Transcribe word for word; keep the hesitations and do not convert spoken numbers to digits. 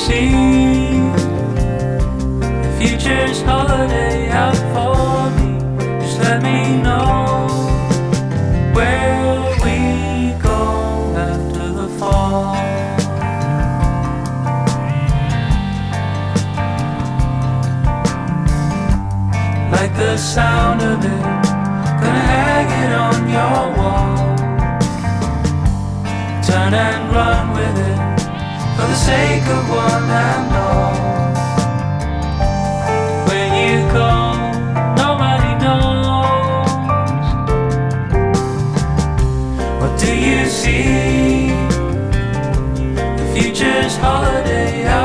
see the future's holiday out for me? Just let me know where we go after the fall. Like the sound of it, gonna hang it on your wall. Turn and run with it for the sake of one and all. When you go, nobody knows. What do you see? The future's holiday